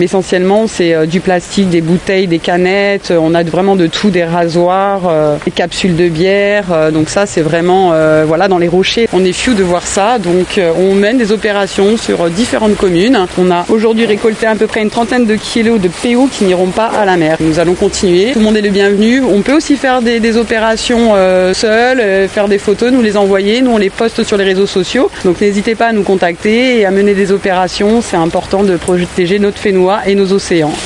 Essentiellement, c'est du plastique, des bouteilles, des canettes. On a vraiment de tout, des rasoirs, des capsules de bière. Donc ça, c'est vraiment dans les rochers. On est fious de voir ça. Donc on mène des opérations sur différentes communes. On a aujourd'hui récolté à peu près une 30aine de kilos de PO qui n'iront pas à la mer. Nous allons continuer. Tout le monde est le bienvenu. On peut aussi faire des opérations seules, faire des photos, nous les envoyer. Nous, on les poste sur les réseaux sociaux. Donc n'hésitez pas à nous contacter et à mener des opérations. C'est important de protéger notre Fénois et nos océans.